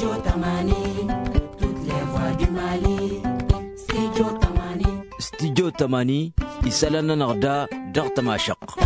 استديو تماني يسالنا نغدا ضغط ماشق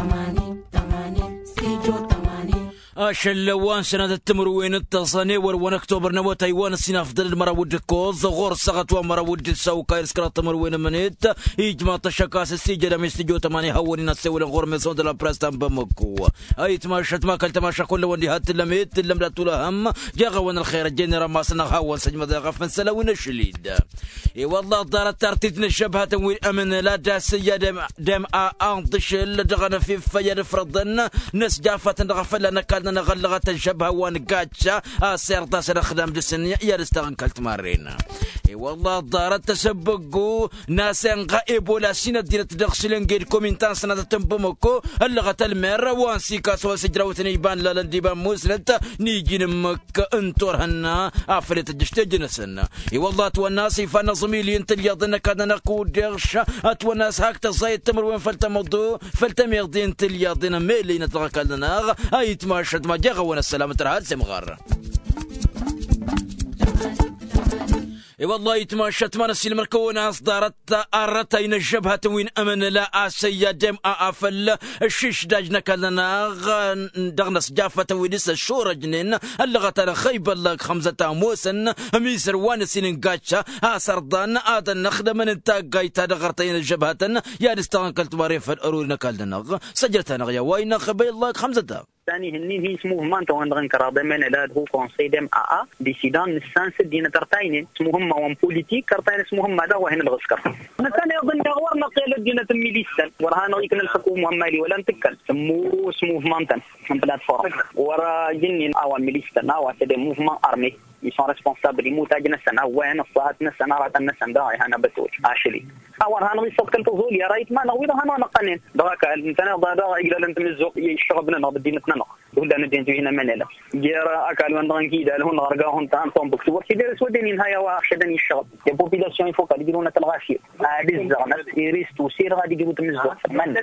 شلوان سنة التمروين التصاني ورون اكتوبر نوا تايوان السنة افضل المراود كوز غور سغت ومراود السوكا يسكر التمروين منيت يجمع تشكاس السجل من استديو تماني هوني نسوي غور ميزون دو لا بريستان بمكو اي تماشت ما كل تماشى كل وندي هات لميت لم لا تولا هم جاغون الخير الجنرال ما سنغ هون سجمه غفن سلاوين الشليد اي والله دارت ترتيتنا الشبهه تمويل امن لا داسيه دم انطشل دغنا في فير فرضنا ناس جافت غفل لنا كان غلغت الشبهه ونقاتشا سير تاسر خدام دسن يا استغنكلت مارينا اي والله دارت تسبقوا ناس غائب ولا سنه ديال تدخسلن غير كومنتان سنه تنبمكو اللغه المره وانسيكا سو سجراوتني يبان لا ديبان مسلت نيجي نمك انتور هنا افريت دشتجنسن اي والله تو الناس فانا زميلي انت اللي يظن كان نقود دغش اتو الناس هكذا زي التمر وين فلتمضو فلتميردين انت اللي يظن ميلي نتغكلنا اي تماشت ما جا وانا السلامة رهاد سمغار اي والله يتماشت ما نسي المركون اصدارت ارتين الجبهه وين امن لا اسيا دم افل الشيش داجنا كلنا دغنس جافه ويدس الشور جنين اللغه خيب لك خمسه موسن ميسر وانسين قاتشا سردان ادن نخدم من انت قايتا دغرتين الجبهه يا نستغنكلت باريف الارورنا كلنا سجلتنا يا وين خبي لك خمسه ثاني هني هي اسمه ما تو عندن كرادة من الاد هو كونسي دم ديسيدان نسانس دينا ترتاين اسمهم وان بوليتيك كرتاين اسمهم هذا وهن الغسكر مثلا يظن غوار نقيل دينا ميليسن ورهان يكن الحكومه مالي ولا نتكل سمو اسمه مانتن من بلاتفورم ورا جنين او ميليسن او تدي موفمون ارمي يسون ريسبونسابل يموت اجنا سنه وين الصهات سنه رات النسن داي انا بتوج عاشلي اور هانو يسوق الفضول يا رايت ما نويض هانو نقنين دراك انتنا ضادا الى انت مزوق يشربنا نبدينتنا ولا ندين هنا منلا جرا اكل من دانكي دال هون غرغاهم تاع طومبكس وكي دير سودين نهايه وحدني الشغل يا بوبيلاسيون يفوق يديرونا تلغاشي بزاف يريستو سير غادي يجيبوا تمزوق من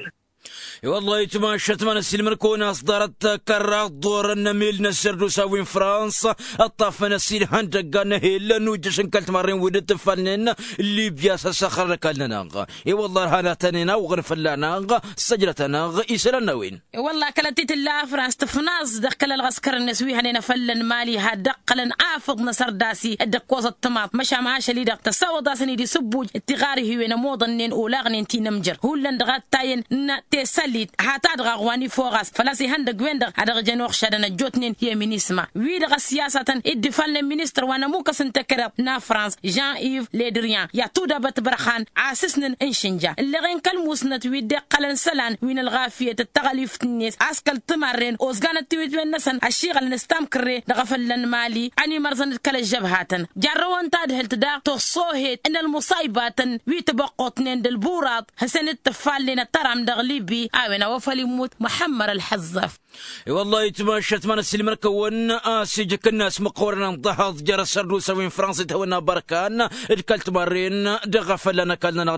والله يتماشت من السلمركون اصدرت كرات دور النميل نسردو ساوين فرنسا الطاف نسيل هندق نهيل نوجش انكلت مارين ودت فنن ليبيا سخر كلنا اي والله هانا تنينا وغنفلانا سجلتنا يسلنا وين والله كلتيت الله فرنسا تفناز دقل الغسكر النسوي هنينا فلن مالي هدقلن عافض نصر داسي الدقوز الطماط مشى معاش اللي دق تساوى داسني دي سبوج اتغاري هو نموضن اولاغن انتي نمجر هو لندغات تاين تسليت هاتاد غواني فوغاس فلاسي هندق ويندق هذا جنوخ شدنا جوتنين هي مينيسما ويدغ سياسة ادفال المينستر وانا موكس انتكرب نا فرانس جان ايف ليدريان يا تودا بتبرخان عاسسن انشنجا اللي غين كالموسنة ويدق قلن سلان وين الغافية التغليف الناس عسكل تمرين اوزغان التويت وين نسن الشيغل نستمكري دغفلن مالي اني مرزن كل الجبهاتن جروان تاد هلتدا تصوهيت ان المصايبات ويتبقوتنين دالبورات حسن التفال لنا ترام دغليبي اوينا وفالي موت محمر الحزف والله يتماشت من السلم ركون سيجك الناس مقورنا ضحض جرى سردو سوين فرنسا تونا بركان ادكلت مارين دغفلنا كلنا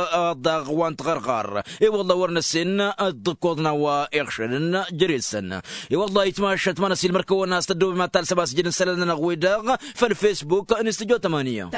دغ وانت غرغار اي والله ورنا السن الضكوضنا وايخشن جريسن اي والله يتماشت من السلم ركون استدو ما تال سباس جن سلنا غويدغ في الفيسبوك انستوديو 8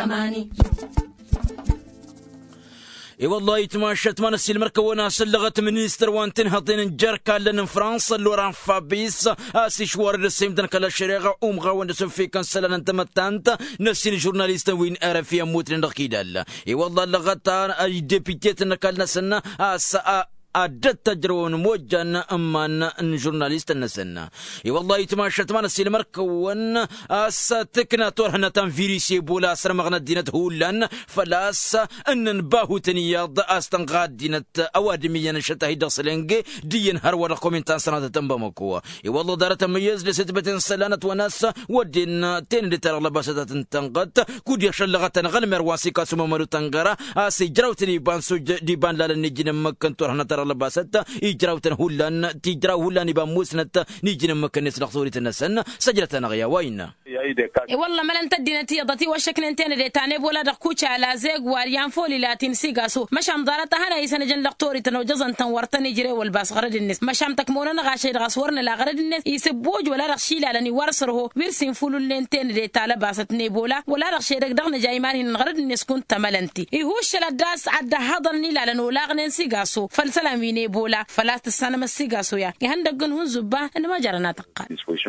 اي والله يتماشت ما نسي المركونه سلغت منيستر وانتن هطين جركا لن فرنسا لوران فابيس اسي شوار السيمدن كلا شريغه غاون في كان سلان انت متانت نسي جورناليست وين ارفي موت ندخيدال اي والله لغتا ديبيتيت نكلنا سنه أدت تجرون موجن أمان جورناليست النسنا اي والله يتماشت ما نسي المركون تكنا تورهنا تنفيريسي بولا سرمغنا دينة هولان فلاس ان نباهو تنياض استنغاد دينة اوادمية نشتهي دصلنجي دين هرور كومنتان سنة تنبمكو اي والله دارة تميز لستبتين سلانة وناس ودين تين لترغلباسة تنقد كود يخشل لغتنا غلمر واسيكا سمامرو تنغرا سي جراوتني بانسو ديبان لالا نجين مكن تورهنا ترى لباسات يجراوتن هولان تجراو هولان يبان موسنت نيجي مكنس لقطوري تنسن سجلتنا غيا وين والله ما لن تدينا تيضتي وشكن انتين دي تاني بولا دقوچا على زيغ واريان فولي لاتين سيغاسو مشام دارتا هنا يسن جن لقطوري تنو جزن تنورتني جري والباس غرد الناس مشام تكمونا غاشي غاسورنا لا غرد الناس يسبوج ولا رخشي لاني ورسره ويرسين فولو لنتين دي تالا باستني بولا ولا رخشي دغنا جاي مارين غرد الناس كنت تملنتي يهوش لداس عد هضني لانو لاغنن سيغاسو فالسلام ويني بولا فلاست السنه مسيغاسو يا هندغن هون زبا ان ما جرنا تقال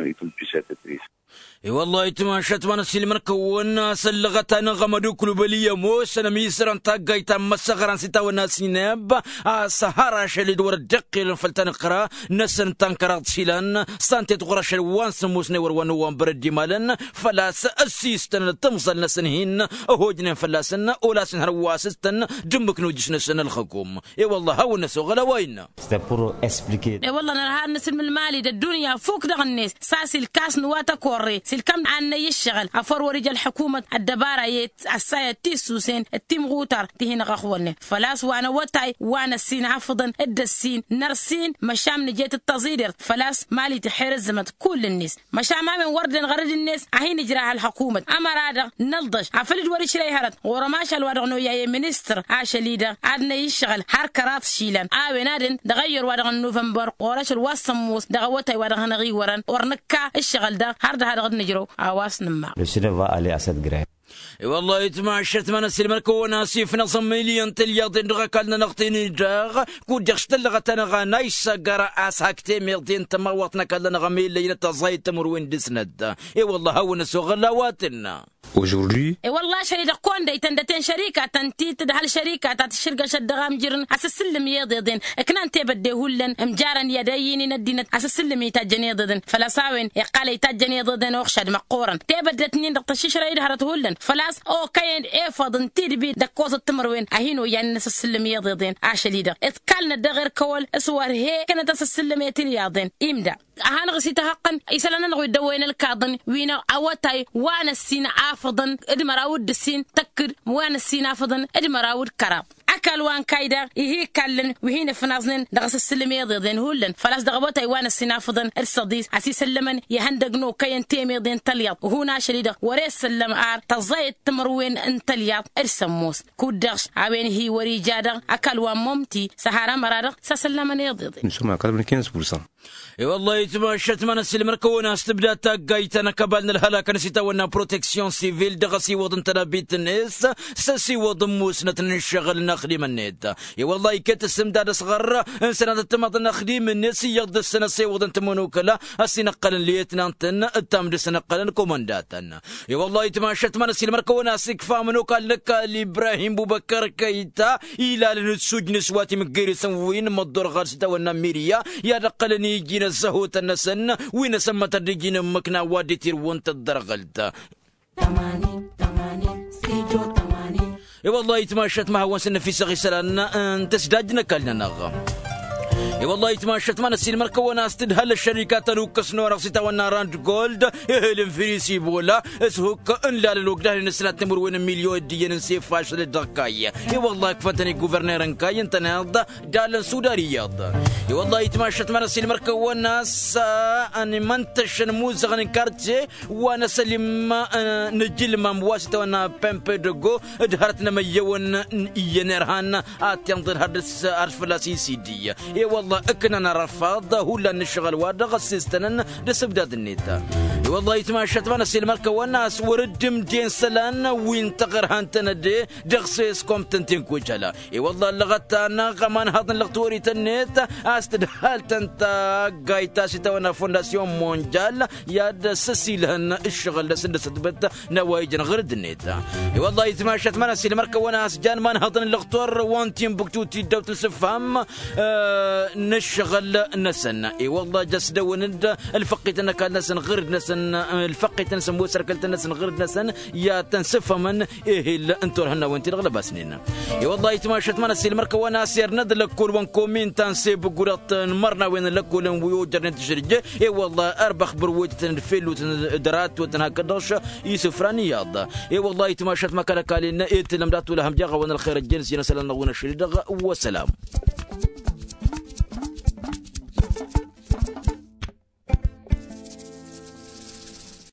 اي والله تماشت من السلم كونا سلغت انا غمدو كلوبليه موس انا ميسرن تاغايت مسغران ستا والناس ناب سهره شليد وردق فلتن قرا نسن تنكرات سيلان سانتي تغرش وانس موسني وروان بردي مالن فلاس اسيستن تمصل نسنهن هوجن فلاسن اولاسن هرواسستن دمك نوجش نسن الحكوم اي والله هو الناس غلا وين اي والله نهار نسلم المالي الدنيا فوق دغ الناس ساسي الكاس نواتا كوري الكم عنا يشتغل أفر ورجال الحكومة الدبارة الساية تيسوسين التيم غوتر تهين غخولنا فلاس وانا وتاي وانا السين عفضا الدسين نرسين مشام نجيت التزيدر فلاس مالي تحرزمت كل الناس مشام من ورد غرد الناس عهين جراها الحكومة أما رادا نلضش عفلد ورش لي هرد ورماش الوضع يا منستر عاش ليدا عدنا يشتغل حركرات شيلان نادن دغير وضع نوفمبر قورش الوصموس دغوتاي وضع نغي ورن ورنكا الشغل ده هرد هذا غد نجرو عواس نما والله يتماشت من السلم كونا سيف نصم مليون تلياضين ركالنا نغتيني جاغ كود يشتلغ تنغا نايس قرا اساكتي ميلتين تموطنا كلنا غميل لينا تزايد تمروين دسند اي والله هو نسوغ لواتنا aujourd'hui اي والله شريك كون داي تندتين شركه تنتي تدخل شركه تاع الشركه شدغام جيرن اسسلم يضيدين كنان تبدي هولن مجارن يديني ندينت اسسلم يتجني يضيدن فلا ساوين يقال يتجني يضيدن وخشد مقورن تبدتني دقتشي شرايد هرت هولن فلاس او كاين اي فضن تيدبي دكوز التمروين اهينو يعني نسسلم يضيدين عشليده اتكلنا دغير كول اسوار هي كانت تسسلم يتلياضين امدا هان غسيت حقا يسلنا نغوي دوين الكاضن وينا اوتاي وانا السين عافضن ادمراود السين تكر وانا السين عافضن ادمراود كراب أكل وان كايدا يهي كلن وهين فنازن دغس السلمي ضدين هولن فلاس دغبوتاي وانا السين عافضن الصديس عسي سلمن يهندقنو كاين تيمي ضين تلياط وهنا شريده وريس سلم عار تزايد تمروين ان تلياط السموس كودغش عوين هي وريجادا أكل وان ممتي سهارا مرادق سسلمن يضيدين نسمع كلام 15%. اي والله يتماشت من السلم ركونا استبدا تاقايتنا كبالنا الهلاك نسيتا ونا بروتكسيون سيفيل دغسي وضن تنابيت الناس ساسي وضن موسنة نشغل نخدم النت اي والله كت السمداد صغر سنة التمط نخدم الناس يغد السنة سي وضن تمونوكلا السنقل ليتنانتن التامد سنقل كومانداتن اي والله يتماشت من السلم ركونا سيكفا منوكا لك لابراهيم بوبكر كيتا الى لنسوج نسواتي مقيري سنوين مدور غارستا ونا ميريا يا دقلني يجينا الزهوت النسن وين سمت الرجين مكنا وادي تير وانت الدرغلت 80 سيجو 80 اي والله يتماشت مع وسن في صغي سلان تسداجنا كلنا نغا اي والله يتماشت معنا السين مركونا استدهل الشركات نوكس نور سيتا وناراند جولد اهل فريسي بولا اسهوك ان لا لوكدا نسنه تمر وين مليون ديان سيف فاش للدقاي اي والله كفتني غوفرنر انكاي انت ناض دال سودارياض اي والله يتماشت معنا السين مركونا اني منتشن موزغن كارتي وانا سلم نجل ما مواسطه وانا بامبي دغو دهرتنا ميون ينرهان اتينضر هدس ارفلاسي سي دي اي والله اكننا رفاض هولا نشغل وادغ السيستنن دسبداد النيتا والله يتماشت معنا السين مركه والناس وردم دين سلان وين تغر هانتنا دي دغسيس كومتنتين كوجلا اي والله لغتنا غمان هذا لغتوري تنيت استدحال تنت غايتا سيتاونا فونداسيون مونجال يا سسيلهن الشغل لسدبت نوايج غرد النيتا اي والله يتماشت معنا السين مركه والناس جان مان هذا لغتور وانتين بكتوتي دوت السفام نشغل نسن اي والله جسد وند الفقيت انك نسن غرد نسن الفقيت نسن بو سركلت نسن غرد نسن يا تنسف من ايه الا انتو هنا وانت الغلبه سنين اي والله يتماشت من السيل مركه وانا سير ندل كل وان كومين تنسيب قرط مرنا وين لكل ويوجر نتجرج اي والله اربخ بروجت الفيل ودرات وتنهكدوش يسفراني ياض اي والله يتماشت مكانك لنا ايه لمدات لهم جاغ وانا الخير الجنس ينسل الله ونشري وسلام